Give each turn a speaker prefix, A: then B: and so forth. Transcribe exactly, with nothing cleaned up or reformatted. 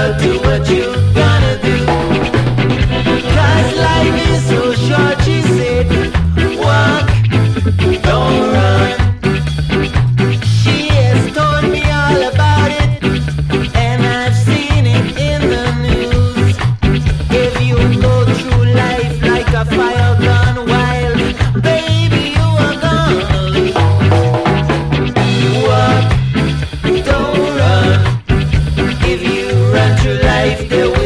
A: well, do what you gonna do. Cause life is so short, she said. Walk, don't run. She has told me all about it, and I've seen it in the news. If you go through life like a fire gone wild, baby, you are gonna lose. Walk, don't run. If you run through life, there will